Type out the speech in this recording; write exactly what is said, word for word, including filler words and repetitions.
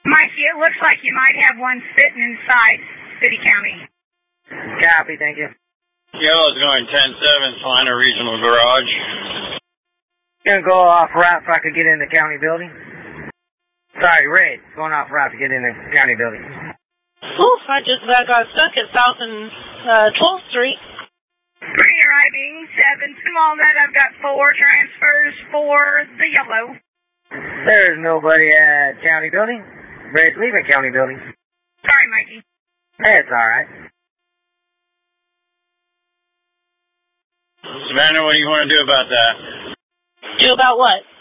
Mikey, it looks like you might have one sitting inside City County. Copy, thank you. Yellow's going ten seven, find a regional garage. Gonna go off route if I could get in the county building. Sorry, Red, going off route to get in the county building. Oof, I just about got stuck at South and uh, twelfth Street. Three arriving, seven small net. I've got four transfers for the Yellow. There's nobody at county building. Red, leaving county building. Sorry, Mikey. That's alright. Savannah, what do you want to do about that? Do about what?